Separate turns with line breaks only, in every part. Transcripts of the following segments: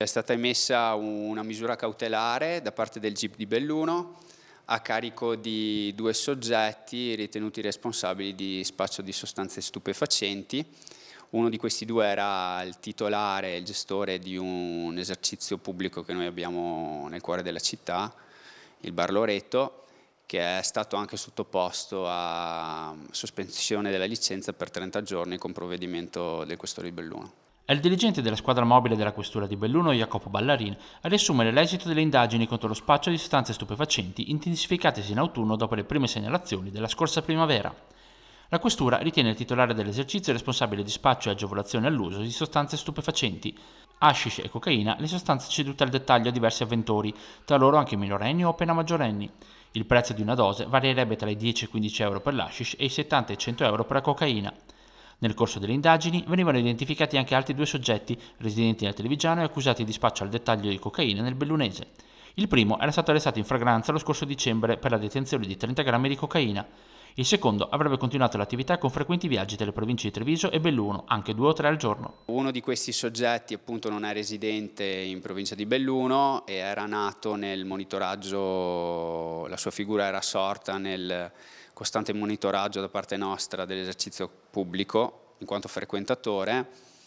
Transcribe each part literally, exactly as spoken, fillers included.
È stata emessa una misura cautelare da parte del G I P di Belluno a carico di due soggetti ritenuti responsabili di spaccio di sostanze stupefacenti. Uno di questi due era il titolare, il gestore di un esercizio pubblico che noi abbiamo nel cuore della città, il Bar Loreto, che è stato anche sottoposto a sospensione della licenza per trenta giorni con provvedimento del questore di Belluno.
È il dirigente della squadra mobile della questura di Belluno, Jacopo Ballarin, a riassumere l'esito delle indagini contro lo spaccio di sostanze stupefacenti intensificatesi in autunno dopo le prime segnalazioni della scorsa primavera. La questura ritiene il titolare dell'esercizio responsabile di spaccio e agevolazione all'uso di sostanze stupefacenti, hashish e cocaina, le sostanze cedute al dettaglio a diversi avventori, tra loro anche minorenni o appena maggiorenni. Il prezzo di una dose varierebbe tra i dieci e i quindici euro per l'hashish e i settanta e i cento euro per la cocaina. Nel corso delle indagini venivano identificati anche altri due soggetti residenti nel Televigiano e accusati di spaccio al dettaglio di cocaina nel Bellunese. Il primo era stato arrestato in flagranza lo scorso dicembre per la detenzione di trenta grammi di cocaina. Il secondo avrebbe continuato l'attività con frequenti viaggi tra le province di Treviso e Belluno, anche due o tre al giorno.
Uno di questi soggetti appunto non è residente in provincia di Belluno e era nato nel monitoraggio, la sua figura era sorta nel costante monitoraggio da parte nostra dell'esercizio pubblico in quanto frequentatore,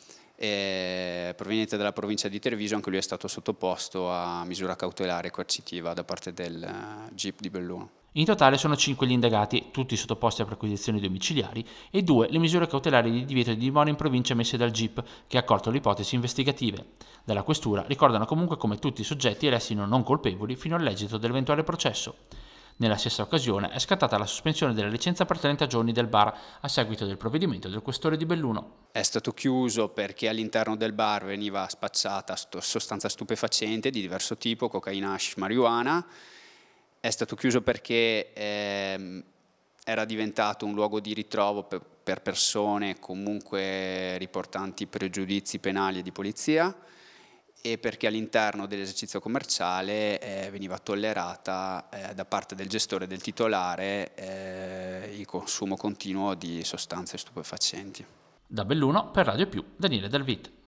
e proveniente dalla provincia di Treviso. Anche lui è stato sottoposto a misura cautelare coercitiva da parte del G I P di Belluno.
In totale sono cinque gli indagati, tutti sottoposti a perquisizioni domiciliari, e due le misure cautelari di divieto di dimora in provincia messe dal G I P, che ha accolto le ipotesi investigative. Dalla questura ricordano comunque come tutti i soggetti restino non colpevoli fino all'esito dell'eventuale processo. Nella stessa occasione è scattata la sospensione della licenza per trenta giorni del bar a seguito del provvedimento del questore di Belluno.
È stato chiuso perché all'interno del bar veniva spacciata sostanza stupefacente di diverso tipo, cocaina, hashish, marijuana. È stato chiuso perché ehm, era diventato un luogo di ritrovo per, per persone comunque riportanti pregiudizi penali e di polizia, e perché all'interno dell'esercizio commerciale eh, veniva tollerata eh, da parte del gestore e del titolare eh, il consumo continuo di sostanze stupefacenti.
Da Belluno per Radio Più, Daniele Dalvit.